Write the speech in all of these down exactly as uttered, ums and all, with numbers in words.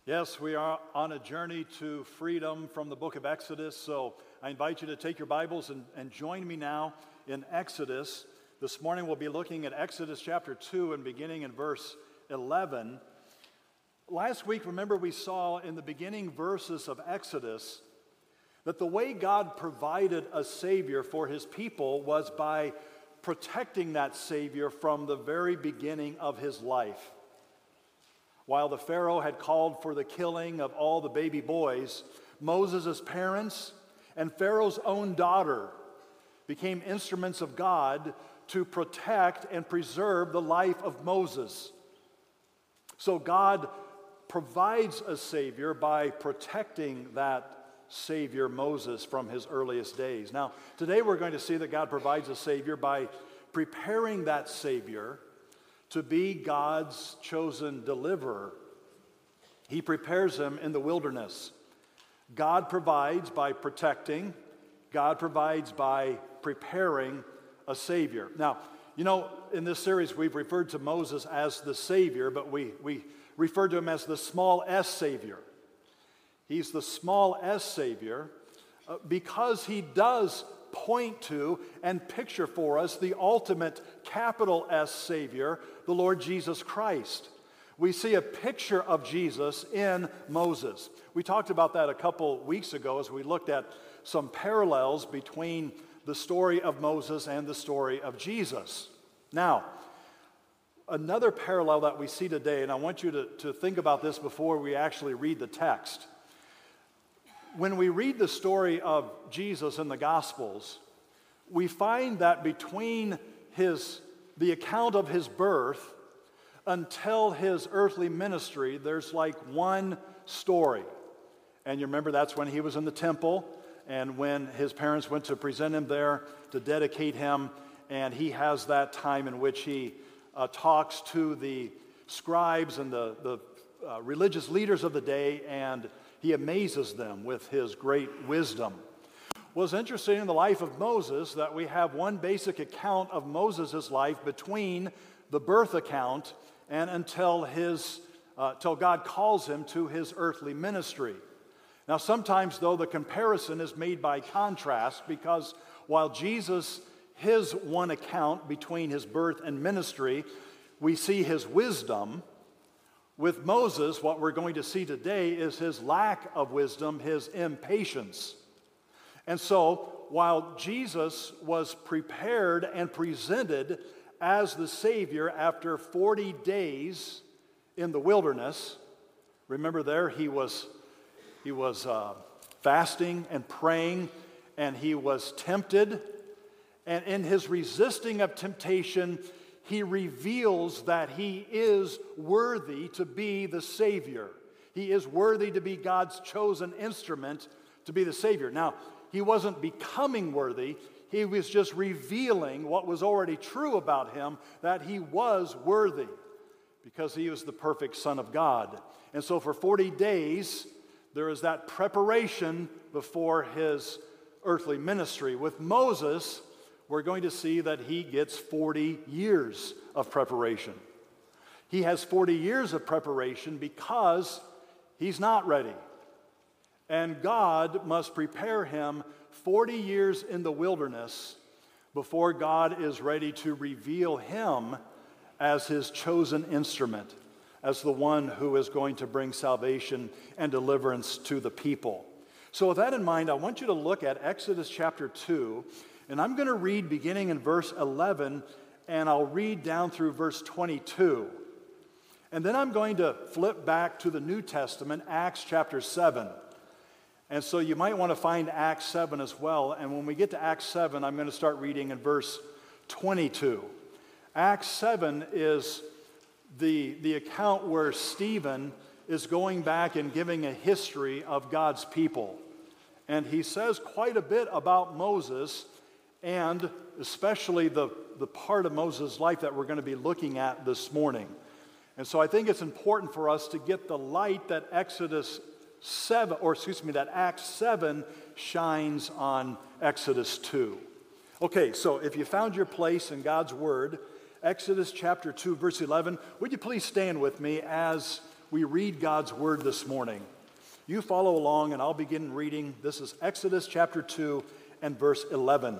Yes, we are on a journey to freedom from the book of Exodus, so I invite you to take your Bibles and, and join me now in Exodus. This morning we'll be looking at Exodus chapter two and beginning in verse eleven. Last week, remember, we saw in the beginning verses of Exodus that the way God provided a Savior for His people was by protecting that Savior from the very beginning of His life. While the Pharaoh had called for the killing of all the baby boys, Moses' parents and Pharaoh's own daughter became instruments of God to protect and preserve the life of Moses. So God provides a Savior by protecting that Savior, Moses, from his earliest days. Now, today we're going to see that God provides a Savior by preparing that Savior to be God's chosen deliverer. He prepares him in the wilderness. God provides by protecting. God provides by preparing a Savior. Now, you know, in this series we've referred to Moses as the Savior, but we, we refer to him as the small s Savior. He's the small s Savior uh, because he does point to and picture for us the ultimate capital S Savior, the Lord Jesus Christ. We see a picture of Jesus in Moses. We talked about that a couple weeks ago as we looked at some parallels between the story of Moses and the story of Jesus. Now, another parallel that we see today, and I want you to, to think about this before we actually read the text. When we read the story of Jesus in the Gospels, we find that between his, the account of his birth until his earthly ministry, there's like one story. And you remember that's when he was in the temple and when his parents went to present him there to dedicate him, and he has that time in which he uh, talks to the scribes and the, the uh, religious leaders of the day, and he amazes them with his great wisdom. Well, it's interesting in the life of Moses that we have one basic account of Moses' life between the birth account and until his, uh, till God calls him to his earthly ministry. Now, sometimes, though, the comparison is made by contrast because while Jesus, his one account between his birth and ministry, we see his wisdom. With Moses, what we're going to see today is his lack of wisdom, his impatience. And so, while Jesus was prepared and presented as the Savior after forty days in the wilderness, remember there he was, he was uh, fasting and praying, and he was tempted. And in his resisting of temptation, he reveals that he is worthy to be the Savior. He is worthy to be God's chosen instrument to be the Savior. Now, he wasn't becoming worthy. He was just revealing what was already true about him, that he was worthy because he was the perfect Son of God. And so for forty days, there is that preparation before his earthly ministry. With Moses, we're going to see that he gets forty years of preparation. He has forty years of preparation because he's not ready. And God must prepare him forty years in the wilderness before God is ready to reveal him as his chosen instrument, as the one who is going to bring salvation and deliverance to the people. So with that in mind, I want you to look at Exodus chapter two. And I'm going to read beginning in verse eleven, and I'll read down through verse twenty-two. And then I'm going to flip back to the New Testament, Acts chapter seven. And so you might want to find Acts seven as well. And when we get to Acts seven, I'm going to start reading in verse twenty-two. Acts seven is the, the account where Stephen is going back and giving a history of God's people. And he says quite a bit about Moses, and especially the, the part of Moses' life that we're going to be looking at this morning. And so I think it's important for us to get the light that Exodus seven, or excuse me, that Acts seven shines on Exodus two. Okay, so if you found your place in God's Word, Exodus chapter two, verse eleven, would you please stand with me as we read God's word this morning. You follow along, and I'll begin reading. This is Exodus chapter two and verse eleven.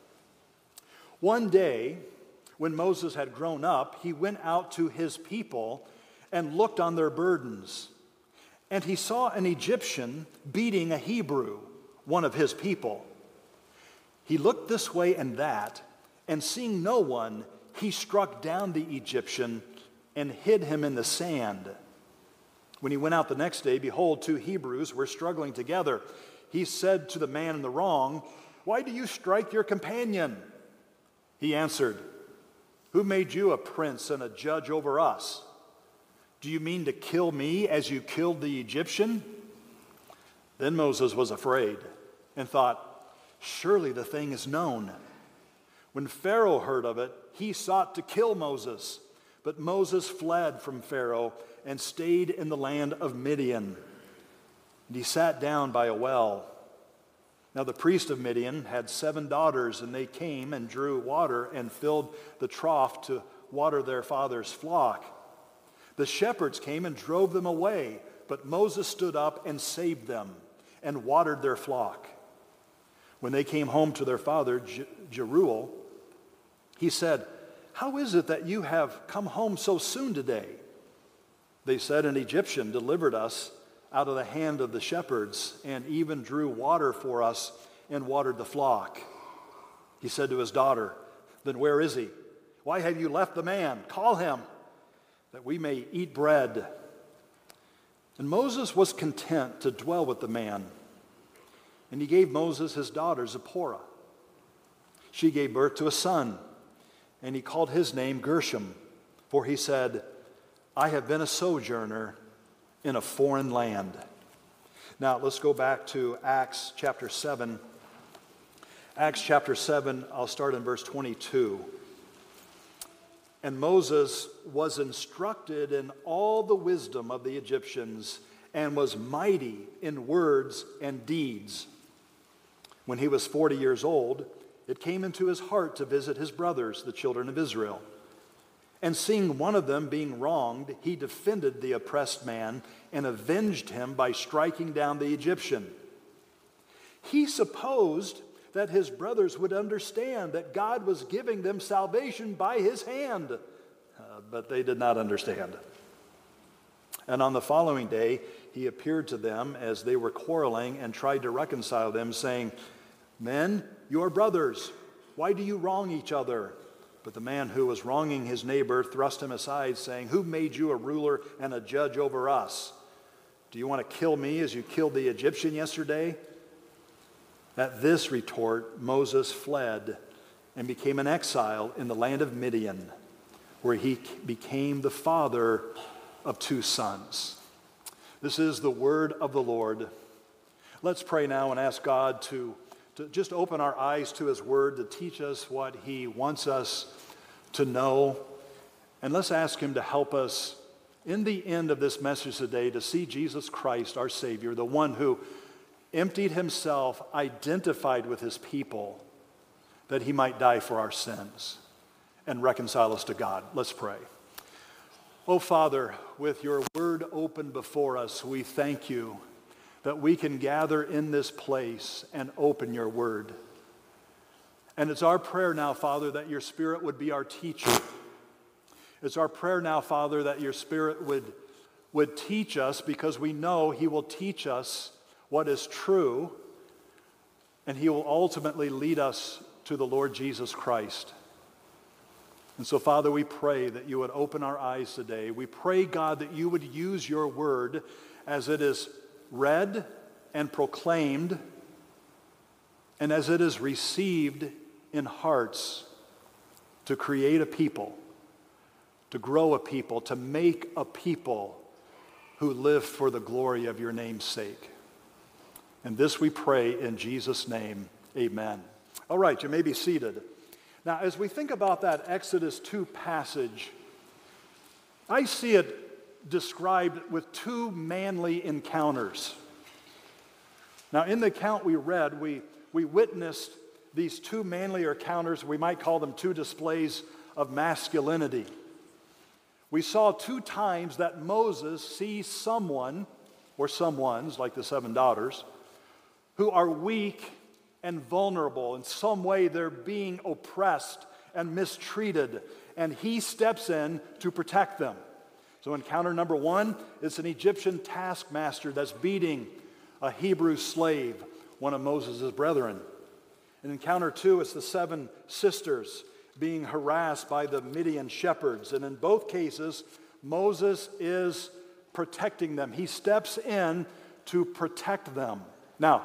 One day, when Moses had grown up, he went out to his people and looked on their burdens. And he saw an Egyptian beating a Hebrew, one of his people. He looked this way and that, and seeing no one, he struck down the Egyptian and hid him in the sand. When he went out the next day, behold, two Hebrews were struggling together. He said to the man in the wrong, "Why do you strike your companion?" He answered, "Who made you a prince and a judge over us? Do you mean to kill me as you killed the Egyptian?" Then Moses was afraid and thought, "Surely the thing is known." When Pharaoh heard of it, he sought to kill Moses. But Moses fled from Pharaoh and stayed in the land of Midian. And he sat down by a well. Now the priest of Midian had seven daughters, and they came and drew water and filled the trough to water their father's flock. The shepherds came and drove them away, but Moses stood up and saved them and watered their flock. When they came home to their father, J- Jeruel, he said, "How is it that you have come home so soon today?" They said, "An Egyptian delivered us out of the hand of the shepherds and even drew water for us and watered the flock." He said to his daughter, "Then where is he? Why have you left the man? Call him, that we may eat bread." And Moses was content to dwell with the man. And he gave Moses his daughter Zipporah. She gave birth to a son, and he called his name Gershom, for he said, "I have been a sojourner in a foreign land." Now let's go back to Acts chapter seven. Acts chapter seven, I'll start in verse twenty-two. And Moses was instructed in all the wisdom of the Egyptians and was mighty in words and deeds. When he was forty years old, it came into his heart to visit his brothers, the children of Israel. And seeing one of them being wronged, he defended the oppressed man and avenged him by striking down the Egyptian. He supposed that his brothers would understand that God was giving them salvation by his hand, uh, but they did not understand. And on the following day, he appeared to them as they were quarreling and tried to reconcile them, saying, "Men, you are brothers. Why do you wrong each other?" But the man who was wronging his neighbor thrust him aside, saying, "Who made you a ruler and a judge over us? Do you want to kill me as you killed the Egyptian yesterday?" At this retort, Moses fled and became an exile in the land of Midian, where he became the father of two sons. This is the word of the Lord. Let's pray now and ask God to, to just open our eyes to his word, to teach us what he wants us to know. And let's ask him to help us in the end of this message today to see Jesus Christ, our Savior, the one who emptied himself, identified with his people, that he might die for our sins and reconcile us to God. Let's pray. Oh, Father, with your word open before us, we thank you that we can gather in this place and open your word. And it's our prayer now, Father, that your Spirit would be our teacher. It's our prayer now, Father, that your Spirit would, would teach us, because we know he will teach us what is true, and he will ultimately lead us to the Lord Jesus Christ. And so, Father, we pray that you would open our eyes today. We pray, God, that you would use your word as it is read and proclaimed, and as it is received in hearts, to create a people, to grow a people, to make a people who live for the glory of your name's sake. And this we pray in Jesus' name, amen. All right, you may be seated. Now, as we think about that Exodus two passage, I see it described with two manly encounters. Now, in the account we read, we, we witnessed these two manly encounters. We might call them two displays of masculinity. We saw two times that Moses sees someone, or someones, like the seven daughters, who are weak and vulnerable. In some way, they're being oppressed and mistreated, and he steps in to protect them. So encounter number one is an Egyptian taskmaster that's beating a Hebrew slave, one of Moses' brethren. And encounter two is the seven sisters being harassed by the Midian shepherds. And in both cases, Moses is protecting them. He steps in to protect them. Now,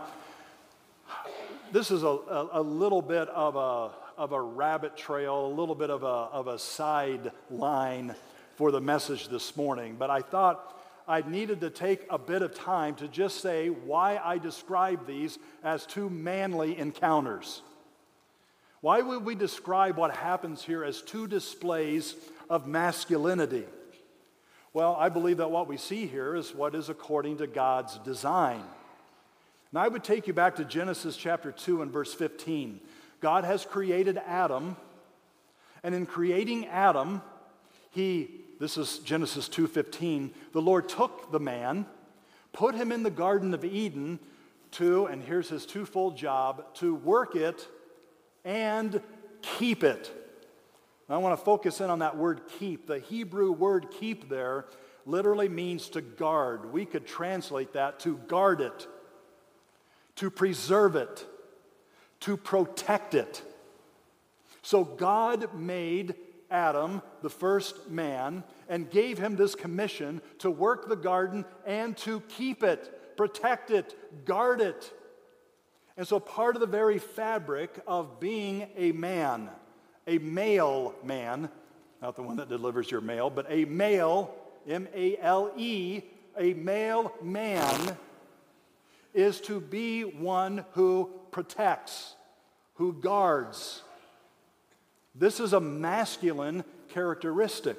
this is a, a, a little bit of a, of a rabbit trail, a little bit of a, of a sideline for the message this morning, but I thought I needed to take a bit of time to just say why I describe these as two manly encounters. Why would we describe what happens here as two displays of masculinity? Well, I believe that what we see here is what is according to God's design. Now, I would take you back to Genesis chapter two and verse fifteen. God has created Adam, and in creating Adam, he, this is Genesis two fifteen, the Lord took the man, put him in the Garden of Eden to, and here's his twofold job, to work it and keep it. I want to focus in on that word keep. The Hebrew word keep there literally means to guard. We could translate that to guard it, to preserve it, to protect it. So God made Adam, the first man, and gave him this commission to work the garden and to keep it, protect it, guard it. And so part of the very fabric of being a man, a male man, not the one that delivers your mail, but a male, M A L E, a male man is to be one who protects, who guards. This is a masculine characteristic.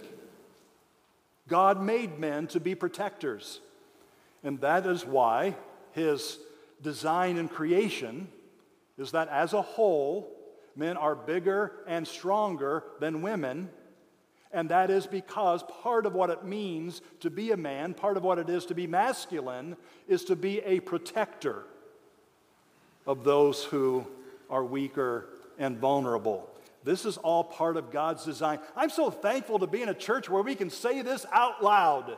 God made men to be protectors, and that is why his design and creation is that as a whole, men are bigger and stronger than women, and that is because part of what it means to be a man, part of what it is to be masculine, is to be a protector of those who are weaker and vulnerable. This is all part of God's design. I'm so thankful to be in a church where we can say this out loud,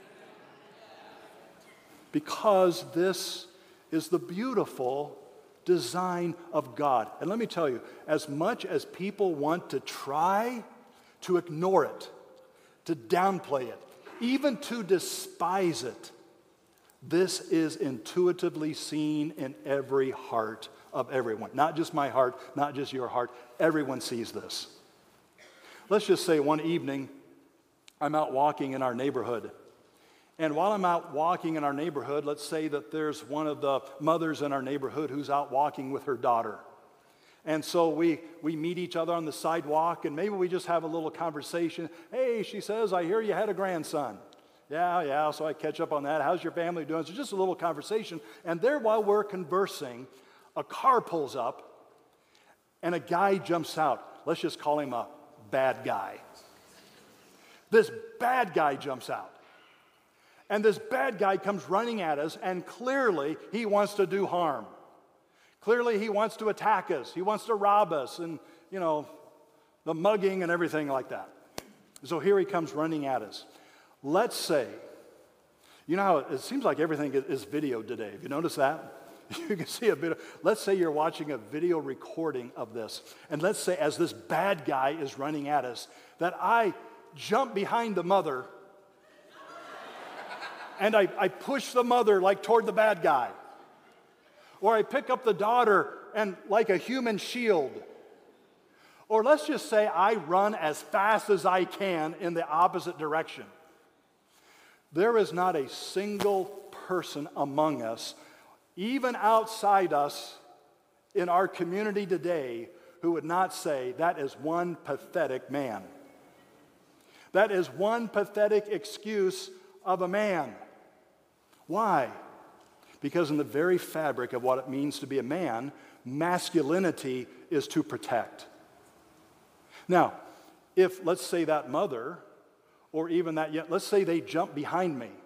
because this is the beautiful design of God. And let me tell you, as much as people want to try to ignore it, to downplay it, even to despise it, this is intuitively seen in every heart of everyone. Not just my heart, not just your heart. Everyone sees this. Let's just say one evening, I'm out walking in our neighborhood. And while I'm out walking in our neighborhood, let's say that there's one of the mothers in our neighborhood who's out walking with her daughter. And so we, we meet each other on the sidewalk, and maybe we just have a little conversation. Hey, she says, I hear you had a grandson. Yeah, yeah, so I catch up on that. How's your family doing? So just a little conversation. And there, while we're conversing, a car pulls up, and a guy jumps out. Let's just call him a bad guy. This bad guy jumps out. And this bad guy comes running at us, and clearly he wants to do harm. Clearly he wants to attack us. He wants to rob us, and, you know, the mugging and everything like that. So here he comes running at us. Let's say, you know how it seems like everything is video today. Have you noticed that? You can see a bit. Let's say you're watching a video recording of this, and let's say as this bad guy is running at us, that I jump behind the mother, and I, I push the mother like toward the bad guy. Or I pick up the daughter and like a human shield. Or let's just say I run as fast as I can in the opposite direction. There is not a single person among us, even outside us in our community today, who would not say that is one pathetic man. That is one pathetic excuse of a man. Why? Because in the very fabric of what it means to be a man, masculinity is to protect. Now, if, let's say, that mother or even that yet, let's say they jump behind me,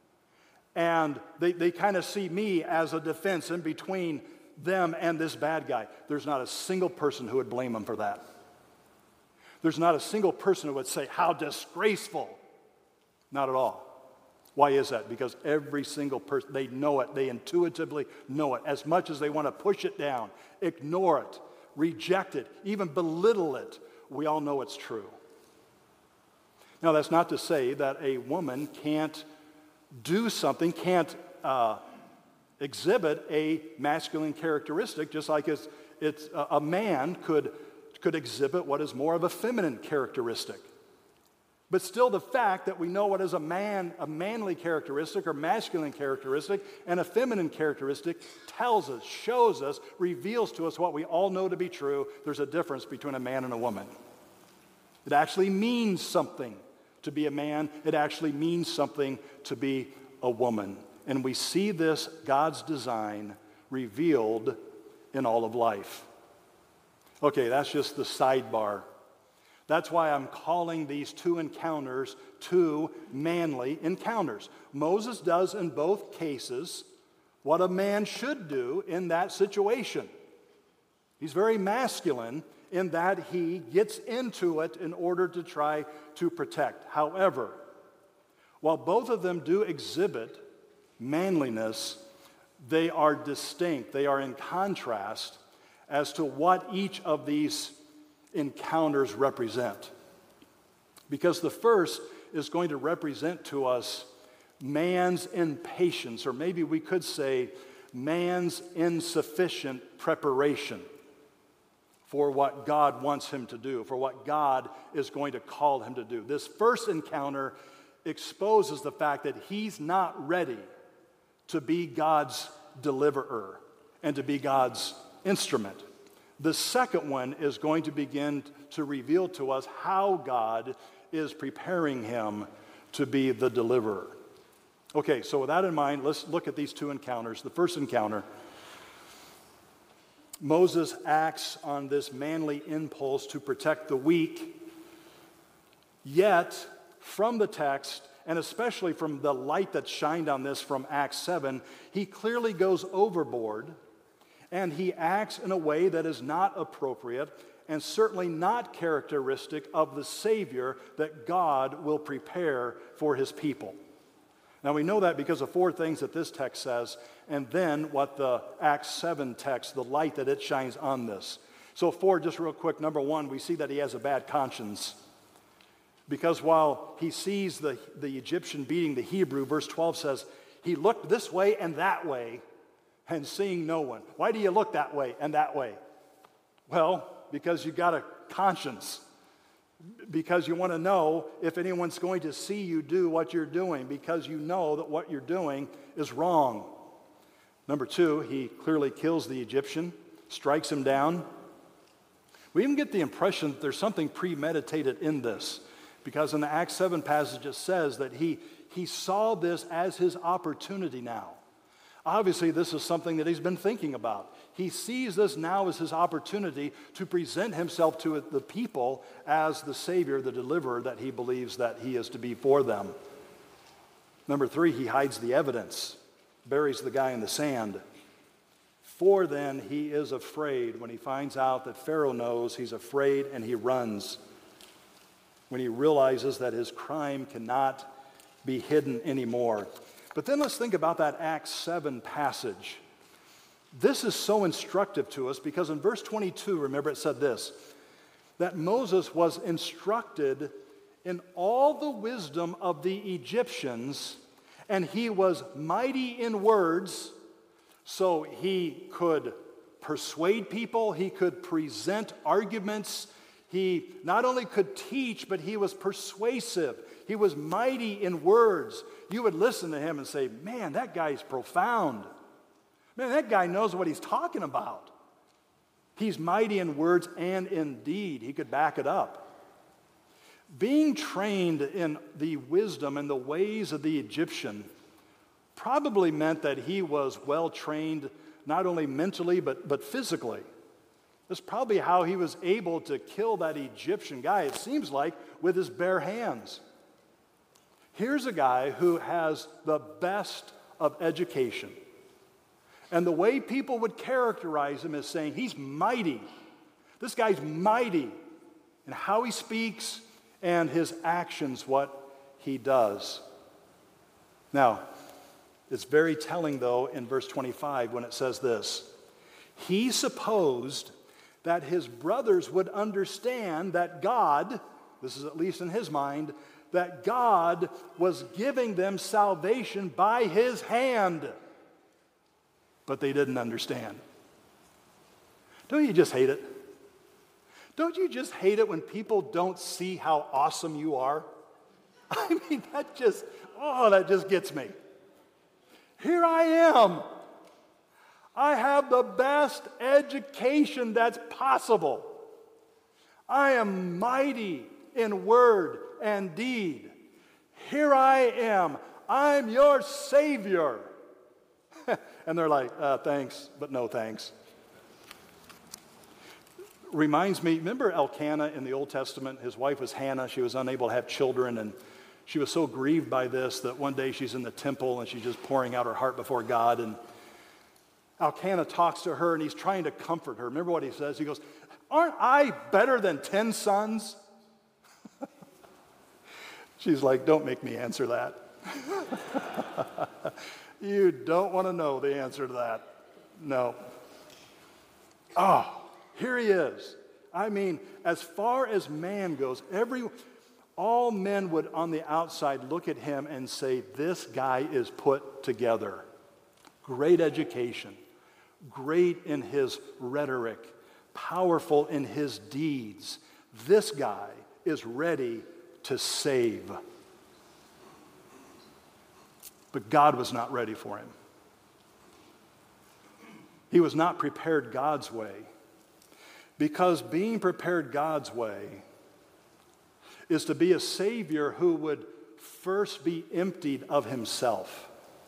and they, they kind of see me as a defense in between them and this bad guy. There's not a single person who would blame them for that. There's not a single person who would say, how disgraceful. Not at all. Why is that? Because every single person, they know it. They intuitively know it. As much as they want to push it down, ignore it, reject it, even belittle it, we all know it's true. Now, that's not to say that a woman can't do something, can't uh, exhibit a masculine characteristic, just like it's, it's, uh, a man could, could exhibit what is more of a feminine characteristic. But still, the fact that we know what is a man, a manly characteristic or masculine characteristic and a feminine characteristic tells us, shows us, reveals to us what we all know to be true. There's a difference between a man and a woman. It actually means something to be a man. It actually means something to be a woman. And we see this, God's design, revealed in all of life. Okay, that's just the sidebar. That's why I'm calling these two encounters two manly encounters. Moses does in both cases what a man should do in that situation. He's very masculine in that he gets into it in order to try to protect. However, while both of them do exhibit manliness, they are distinct. They are in contrast as to what each of these encounters represent. Because the first is going to represent to us man's impatience, or maybe we could say man's insufficient preparation for what God wants him to do, for what God is going to call him to do. This first encounter exposes the fact that he's not ready to be God's deliverer and to be God's instrument. The second one is going to begin to reveal to us how God is preparing him to be the deliverer. Okay, so with that in mind, let's look at these two encounters. The first encounter, Moses acts on this manly impulse to protect the weak, yet from the text, and especially from the light that shined on this from Acts seven, he clearly goes overboard. And he acts in a way that is not appropriate and certainly not characteristic of the Savior that God will prepare for his people. Now we know that because of four things that this text says, and then what the Acts seven text, the light that it shines on this. So four, just real quick, number one, we see that he has a bad conscience. Because while he sees the, the Egyptian beating the Hebrew, verse twelve says, he looked this way and that way, and seeing no one. Why do you look that way and that way? Well, because you got a conscience. Because you want to know if anyone's going to see you do what you're doing, because you know that what you're doing is wrong. Number two, he clearly kills the Egyptian, strikes him down. We even get the impression that there's something premeditated in this, because in the Acts seven passage it says that he, he saw this as his opportunity now. Obviously, this is something that he's been thinking about. He sees this now as his opportunity to present himself to the people as the Savior, the deliverer that he believes that he is to be for them. Number three, he hides the evidence, buries the guy in the sand. Four, then, he is afraid. When he finds out that Pharaoh knows, he's afraid and he runs. When he realizes that his crime cannot be hidden anymore. But then let's think about that Acts seven passage. This is so instructive to us because in verse twenty-two, remember it said this, that Moses was instructed in all the wisdom of the Egyptians, and he was mighty in words, so he could persuade people, he could present arguments, he not only could teach, but he was persuasive. He was mighty in words. You would listen to him and say, man, that guy's profound. Man, that guy knows what he's talking about. He's mighty in words and in deed. He could back it up. Being trained in the wisdom and the ways of the Egyptian probably meant that he was well trained not only mentally but, but physically. That's probably how he was able to kill that Egyptian guy, it seems like, with his bare hands. Here's a guy who has the best of education. And the way people would characterize him is saying he's mighty. This guy's mighty in how he speaks and his actions, what he does. Now, it's very telling, though, in verse twenty-five when it says this. He supposed that his brothers would understand that God, this is at least in his mind, that God was giving them salvation by his hand. But they didn't understand. Don't you just hate it? Don't you just hate it when people don't see how awesome you are? I mean, that just, oh, that just gets me. Here I am. I have the best education that's possible. I am mighty in word and deed. Here I am. I'm your Savior. And they're like, uh, thanks, but no thanks. Reminds me, remember Elkanah in the Old Testament? His wife was Hannah. She was unable to have children, and she was so grieved by this that one day she's in the temple and she's just pouring out her heart before God. And Elkanah talks to her and he's trying to comfort her. Remember what he says? He goes, aren't I better than ten sons? She's like, don't make me answer that. You don't want to know the answer to that. No. Oh, here he is. I mean, as far as man goes, every, all men would on the outside look at him and say, this guy is put together. Great education, great in his rhetoric, powerful in his deeds. This guy is ready to save. But God was not ready for him. He was not prepared God's way. Because being prepared God's way is to be a Savior who would first be emptied of himself.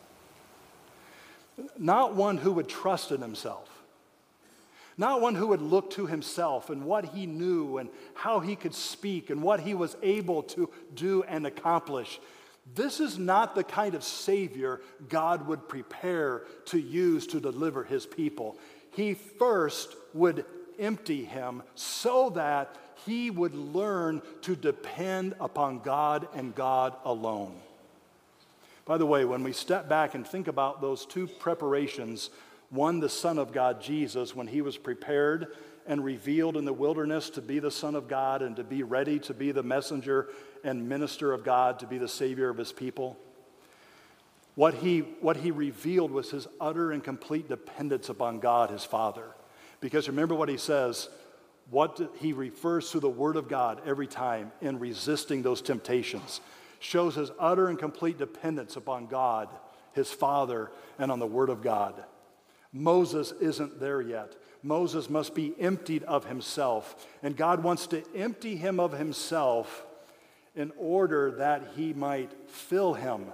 Not one who would trust in himself. Not one who would look to himself and what he knew and how he could speak and what he was able to do and accomplish. This is not the kind of Savior God would prepare to use to deliver his people. He first would empty him so that he would learn to depend upon God and God alone. By the way, when we step back and think about those two preparations, one, the Son of God, Jesus, when he was prepared and revealed in the wilderness to be the Son of God and to be ready to be the messenger and minister of God, to be the Savior of his people. What he, what he revealed was his utter and complete dependence upon God, his Father. Because remember what he says, what he refers to the Word of God every time in resisting those temptations. Shows his utter and complete dependence upon God, his Father, and on the Word of God. Moses isn't there yet. Moses must be emptied of himself. And God wants to empty him of himself in order that he might fill him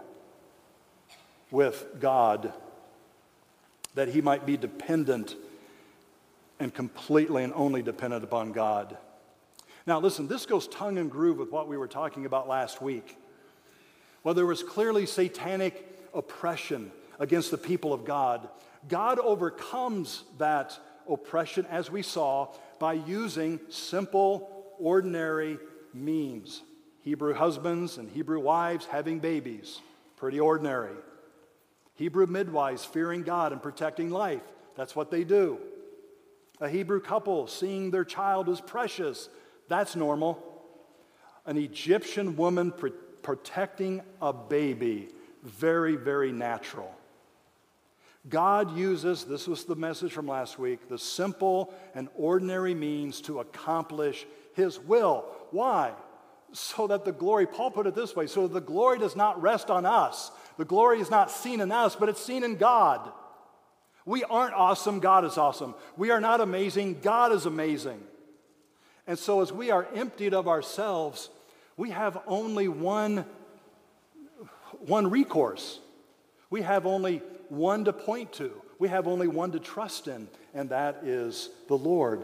with God, that he might be dependent and completely and only dependent upon God. Now listen, this goes tongue and groove with what we were talking about last week. Well, there was clearly satanic oppression against the people of God. God overcomes that oppression, as we saw, by using simple, ordinary means. Hebrew husbands and Hebrew wives having babies, pretty ordinary. Hebrew midwives fearing God and protecting life, that's what they do. A Hebrew couple seeing their child as precious, that's normal. An Egyptian woman pre- protecting a baby, very, very natural. God uses, this was the message from last week, the simple and ordinary means to accomplish his will. Why? So that the glory, Paul put it this way, so the glory does not rest on us. The glory is not seen in us, but it's seen in God. We aren't awesome, God is awesome. We are not amazing, God is amazing. And so as we are emptied of ourselves, we have only one, one recourse. We have only one to point to. We have only one to trust in, and that is the Lord.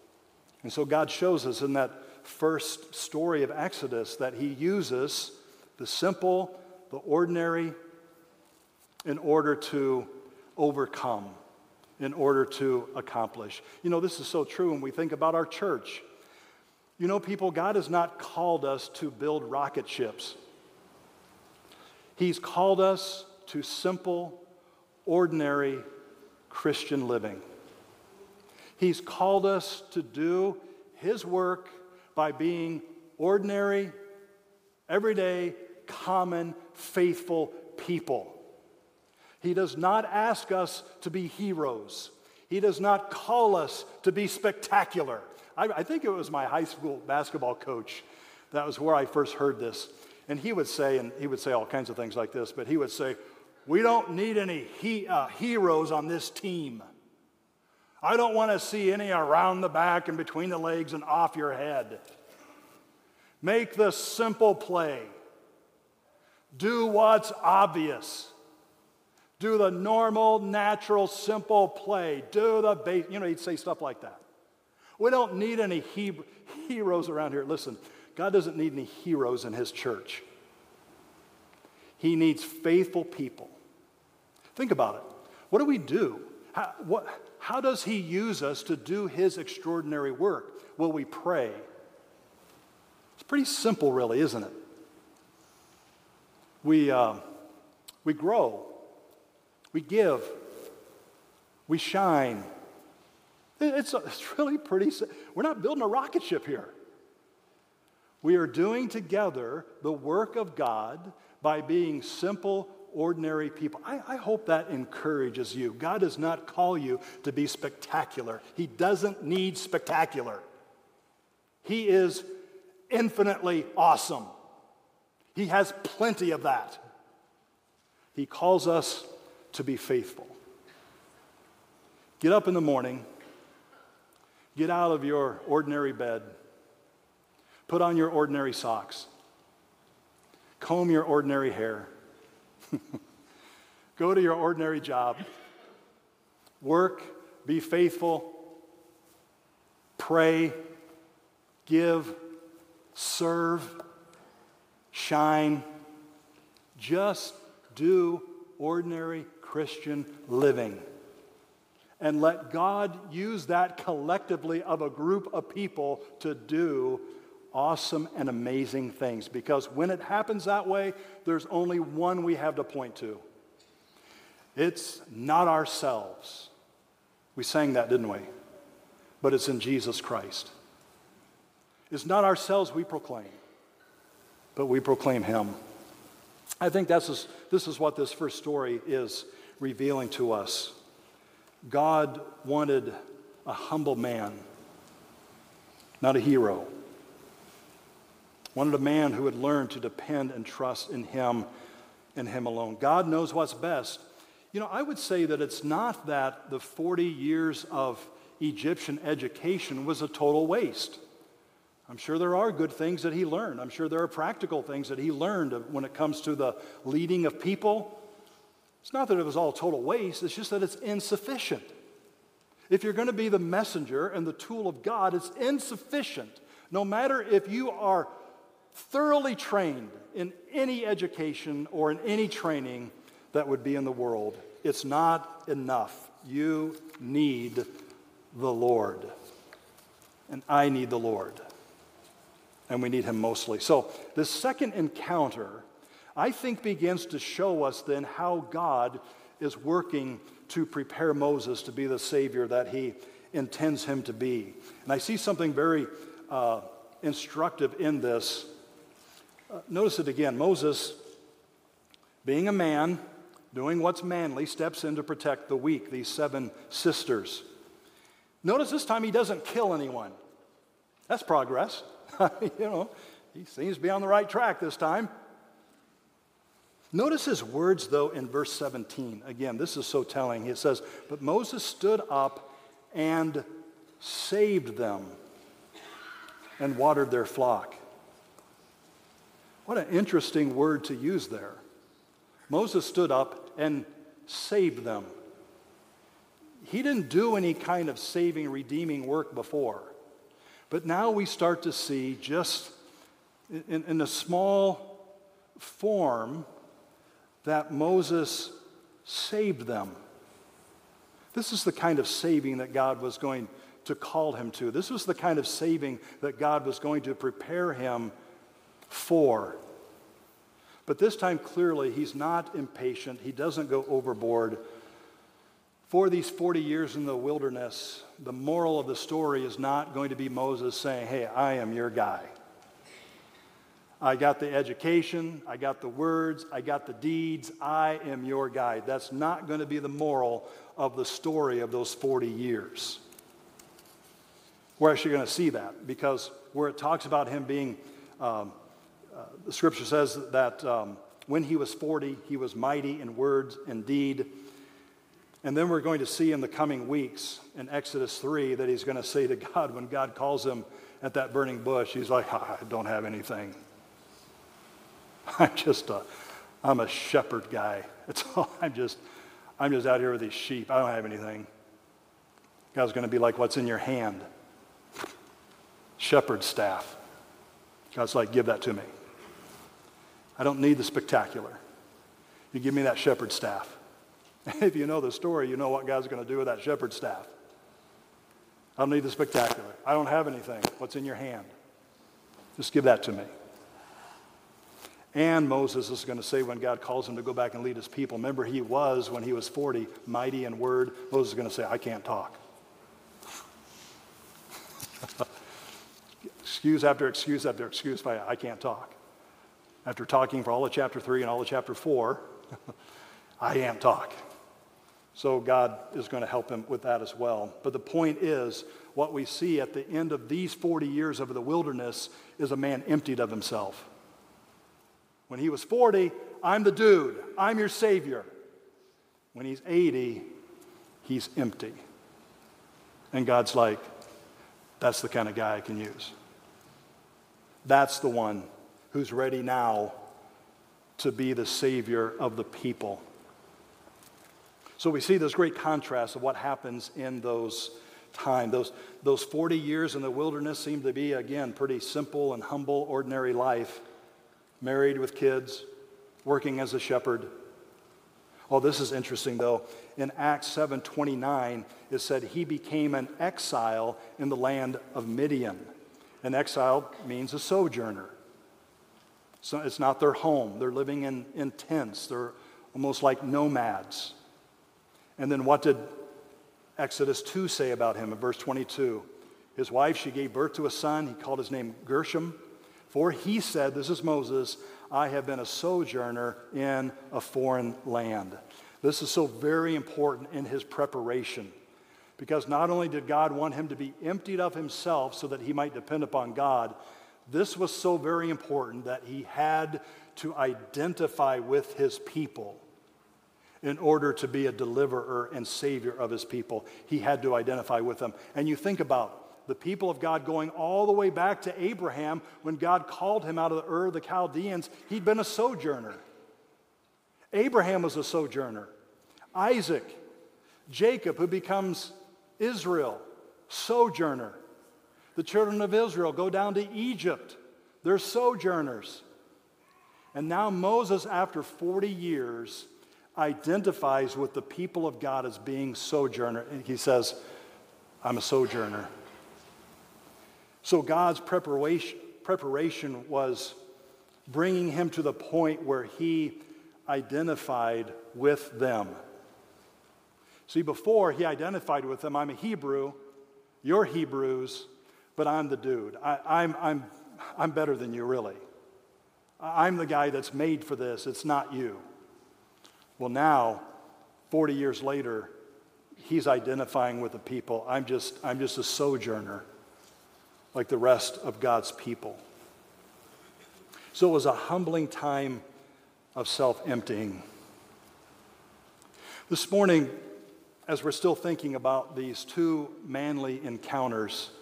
And so God shows us in that first story of Exodus that he uses the simple, the ordinary, in order to overcome, in order to accomplish. You know, this is so true when we think about our church. You know, people, God has not called us to build rocket ships. He's called us to simple, ordinary Christian living. He's called us to do His work by being ordinary, everyday, common, faithful people. He does not ask us to be heroes. He does not call us to be spectacular. I, I think it was my high school basketball coach. That was where I first heard this. And he would say, and he would say all kinds of things like this, but he would say, we don't need any he, uh, heroes on this team. I don't want to see any around the back and between the legs and off your head. Make the simple play. Do what's obvious. Do the normal, natural, simple play. Do the base. You know, he'd say stuff like that. We don't need any he- heroes around here. Listen, God doesn't need any heroes in His church. He needs faithful people. Think about it. What do we do? How, what, how does He use us to do His extraordinary work? Well, we pray. It's pretty simple, really, isn't it? We, uh, we grow. We give. We shine. It's, it's really pretty simple. We're not building a rocket ship here. We are doing together the work of God by being simple, ordinary people. I, I hope that encourages you. God does not call you to be spectacular. He doesn't need spectacular. He is infinitely awesome. He has plenty of that. He calls us to be faithful. Get up in the morning. Get out of your ordinary bed. Put on your ordinary socks. Comb your ordinary hair. Go to your ordinary job. Work, be faithful, pray, give, serve, shine. Just do ordinary Christian living. And let God use that collectively of a group of people to do awesome and amazing things. Because when it happens that way, there's only one we have to point to. It's not ourselves. We sang that, didn't we? But it's in Jesus Christ. It's not ourselves we proclaim, but we proclaim Him. I think that's just, this is what this first story is revealing to us. God wanted a humble man, not a hero. Wanted a man who would learn to depend and trust in Him and Him alone. God knows what's best. You know, I would say that it's not that the forty years of Egyptian education was a total waste. I'm sure there are good things that he learned. I'm sure there are practical things that he learned when it comes to the leading of people. It's not that it was all total waste, it's just that it's insufficient. If you're going to be the messenger and the tool of God, it's insufficient. No matter if you are thoroughly trained in any education or in any training that would be in the world, it's not enough. You need the Lord. And I need the Lord. And we need Him mostly. So this second encounter, I think, begins to show us then how God is working to prepare Moses to be the Savior that He intends him to be. And I see something very uh, instructive in this. Uh, notice it again. Moses, being a man, doing what's manly, steps in to protect the weak, these seven sisters. Notice this time he doesn't kill anyone. That's progress. You know, he seems to be on the right track this time. Notice his words, though, in verse seventeen. Again, this is so telling. It says, "But Moses stood up and saved them and watered their flock." What an interesting word to use there. Moses stood up and saved them. He didn't do any kind of saving, redeeming work before. But now we start to see just in, in a small form that Moses saved them. This is the kind of saving that God was going to call him to. This was the kind of saving that God was going to prepare him for. But this time, clearly, he's not impatient. He doesn't go overboard. For these forty years in the wilderness, the moral of the story is not going to be Moses saying, hey, I am your guy. I got the education, I got the words, I got the deeds, I am your guy. That's not going to be the moral of the story of those forty years. We're actually going to see that, because where it talks about him being, um, uh, the scripture says that um, when he was forty, he was mighty in words and deed. And then we're going to see in the coming weeks in Exodus three that he's going to say to God, when God calls him at that burning bush, he's like, I don't have anything. I'm just a, I'm a shepherd guy. It's all, I'm just, I'm just out here with these sheep. I don't have anything. God's going to be like, what's in your hand? Shepherd staff. God's like, give that to me. I don't need the spectacular. You give me that shepherd staff. If you know the story, you know what God's going to do with that shepherd staff. I don't need the spectacular. I don't have anything. What's in your hand? Just give that to me. And Moses is going to say when God calls him to go back and lead his people, remember he was, when he was forty, mighty in word. Moses is going to say, I can't talk. Excuse after excuse after excuse, I can't talk. After talking for all of chapter three and all of chapter four, I can't talk. So God is going to help him with that as well. But the point is, what we see at the end of these forty years of the wilderness is a man emptied of himself. When he was forty, I'm the dude. I'm your savior. When he's eighty, he's empty. And God's like, that's the kind of guy I can use. That's the one who's ready now to be the savior of the people. So we see this great contrast of what happens in those times. Those, those forty years in the wilderness seem to be, again, pretty simple and humble, ordinary life. Married with kids, working as a shepherd. Oh, this is interesting, though. In Acts seven twenty-nine, it said he became an exile in the land of Midian. An exile means a sojourner. So it's not their home. They're living in, in tents. They're almost like nomads. And then what did Exodus two say about him in verse twenty-two? His wife, she gave birth to a son. He called his name Gershom. For he said, this is Moses, I have been a sojourner in a foreign land. This is so very important in his preparation, because not only did God want him to be emptied of himself so that he might depend upon God, this was so very important that he had to identify with his people in order to be a deliverer and savior of his people. He had to identify with them. And you think about the people of God going all the way back to Abraham when God called him out of the Ur of the Chaldeans. He'd been a sojourner. Abraham was a sojourner. Isaac, Jacob, who becomes Israel, sojourner. The children of Israel go down to Egypt. They're sojourners. And now Moses, after forty years, identifies with the people of God as being sojourner. And he says, I'm a sojourner. So God's preparation, preparation was bringing him to the point where he identified with them. See, before he identified with them, I'm a Hebrew, you're Hebrews, but I'm the dude. I, I'm, I'm, I'm better than you, really. I'm the guy that's made for this. It's not you. Well, now, forty years later, he's identifying with the people. I'm just, I'm just a sojourner, like the rest of God's people. So it was a humbling time of self-emptying. This morning, as we're still thinking about these two manly encounters,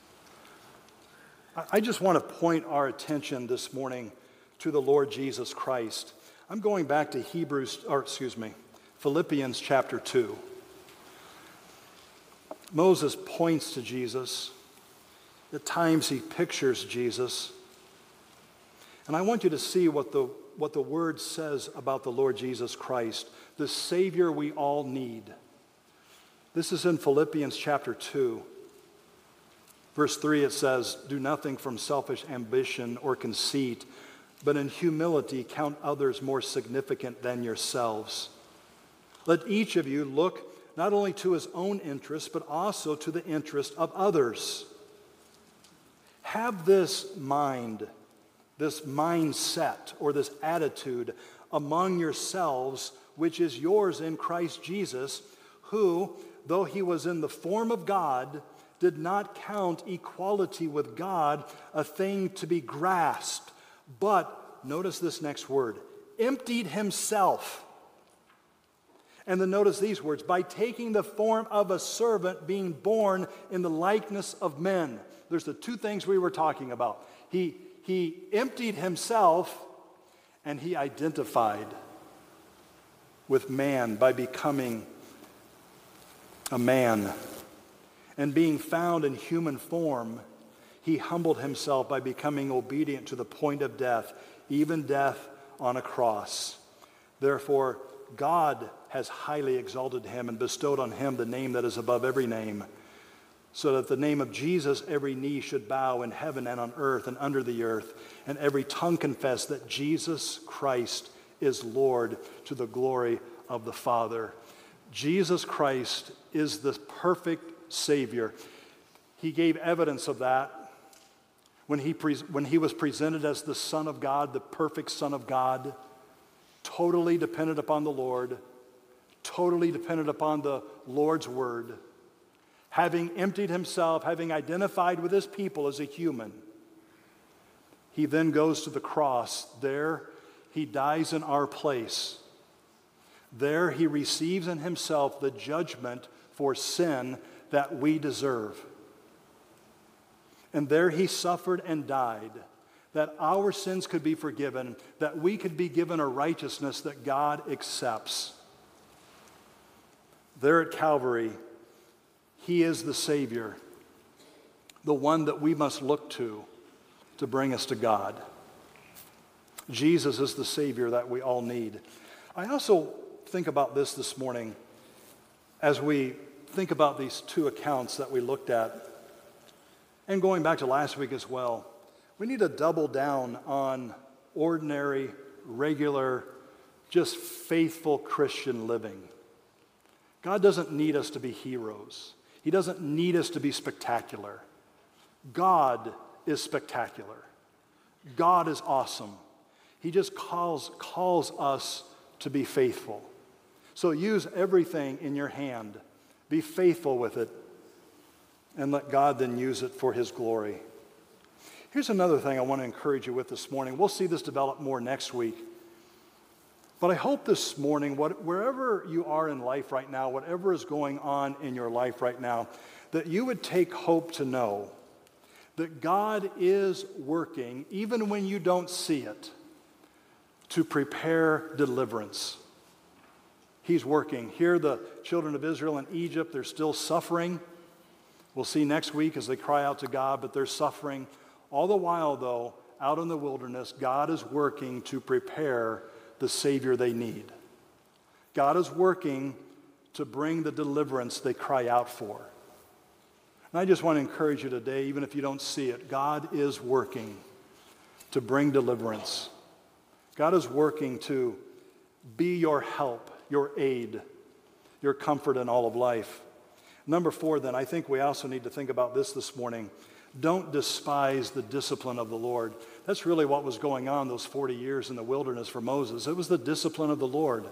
I just want to point our attention this morning to the Lord Jesus Christ. I'm going back to Hebrews, or excuse me, Philippians chapter two. Moses points to Jesus. At times he pictures Jesus. And I want you to see what the what the Word says about the Lord Jesus Christ, the Savior we all need. This is in Philippians chapter two. Verse three, it says, "Do nothing from selfish ambition or conceit, but in humility count others more significant than yourselves. Let each of you look not only to his own interests, but also to the interest of others. Have this mind, this mindset, or this attitude among yourselves, which is yours in Christ Jesus, who, though he was in the form of God, did not count equality with God a thing to be grasped, but," notice this next word, "emptied himself." And then notice these words, "by taking the form of a servant, being born in the likeness of men." There's the two things we were talking about. He, he emptied himself, and he identified with man by becoming a man. And being found in human form, he humbled himself by becoming obedient to the point of death, even death on a cross. Therefore, God has highly exalted him and bestowed on him the name that is above every name, so that the name of Jesus every knee should bow in heaven and on earth and under the earth, and every tongue confess that Jesus Christ is Lord, to the glory of the Father. Jesus Christ is the perfect Savior. He gave evidence of that when he, pre- when he was presented as the Son of God, the perfect Son of God, totally dependent upon the Lord, totally dependent upon the Lord's word, having emptied himself, having identified with his people as a human. He then goes to the cross. There he dies in our place. There he receives in himself the judgment for sin that we deserve. And there he suffered and died, that our sins could be forgiven, that we could be given a righteousness that God accepts. There at Calvary, he is the Savior, the one that we must look to to bring us to God. Jesus is the Savior that we all need. I also think about this this morning as we think about these two accounts that we looked at, and going back to last week as well. We need to double down on ordinary, regular, just faithful Christian living. God doesn't need us to be heroes. He doesn't need us to be spectacular. God is spectacular. God is awesome. He just calls, calls us to be faithful. So use everything in your hand. Be faithful with it, and let God then use it for his glory. Here's another thing I want to encourage you with this morning. We'll see this develop more next week. But I hope this morning, what, wherever you are in life right now, whatever is going on in your life right now, that you would take hope to know that God is working, even when you don't see it, to prepare deliverance. He's working. Here, the children of Israel in Egypt, they're still suffering. We'll see next week as they cry out to God, but they're suffering. All the while, though, out in the wilderness, God is working to prepare the Savior they need. God is working to bring the deliverance they cry out for. And I just want to encourage you today, even if you don't see it, God is working to bring deliverance. God is working to be your help, your aid, your comfort in all of life. Number four, then, I think we also need to think about this this morning. Don't despise the discipline of the Lord. That's really what was going on those forty years in the wilderness for Moses. It was the discipline of the Lord.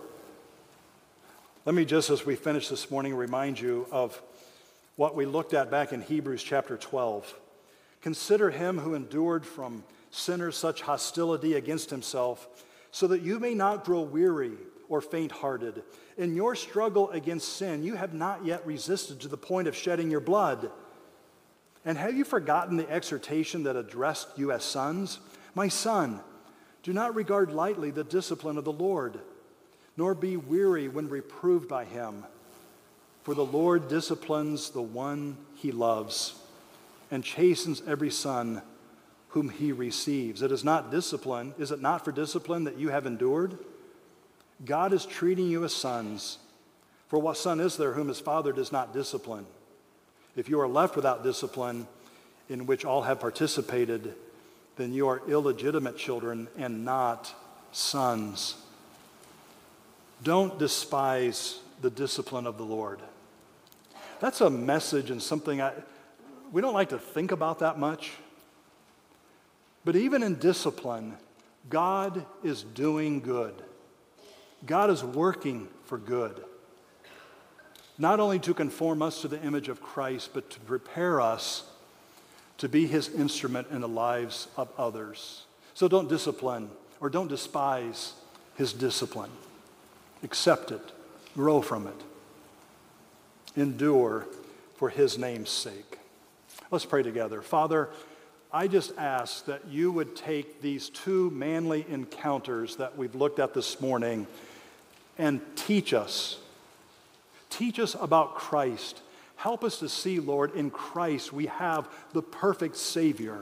Let me just, as we finish this morning, remind you of what we looked at back in Hebrews chapter twelve. Consider him who endured from sinners such hostility against himself, so that you may not grow weary or faint-hearted. In your struggle against sin, you have not yet resisted to the point of shedding your blood. And have you forgotten the exhortation that addressed you as sons? My son, do not regard lightly the discipline of the Lord, nor be weary when reproved by him. For the Lord disciplines the one he loves, and chastens every son whom he receives. It is not discipline. Is it not for discipline that you have endured? God is treating you as sons. For what son is there whom his father does not discipline? If you are left without discipline, in which all have participated, then you are illegitimate children and not sons. Don't despise the discipline of the Lord. That's a message and something I, we don't like to think about that much. But even in discipline, God is doing good. God is working for good. Not only to conform us to the image of Christ, but to prepare us to be his instrument in the lives of others. So don't discipline or don't despise his discipline. Accept it. Grow from it. Endure for his name's sake. Let's pray together. Father, I just ask that you would take these two manly encounters that we've looked at this morning and teach us. Teach us about Christ. Help us to see, Lord, in Christ we have the perfect Savior,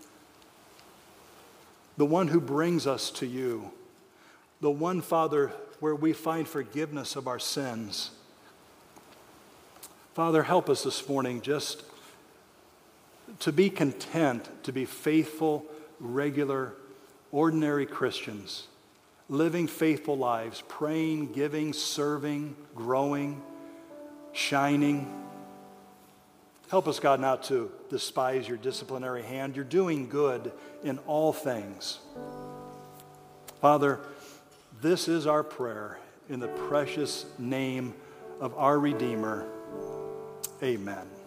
the one who brings us to you, the one, Father, where we find forgiveness of our sins. Father, help us this morning just to be content, to be faithful, regular, ordinary Christians, living faithful lives, praying, giving, serving, growing, shining. Help us, God, not to despise your disciplinary hand. You're doing good in all things. Father, this is our prayer in the precious name of our Redeemer. Amen.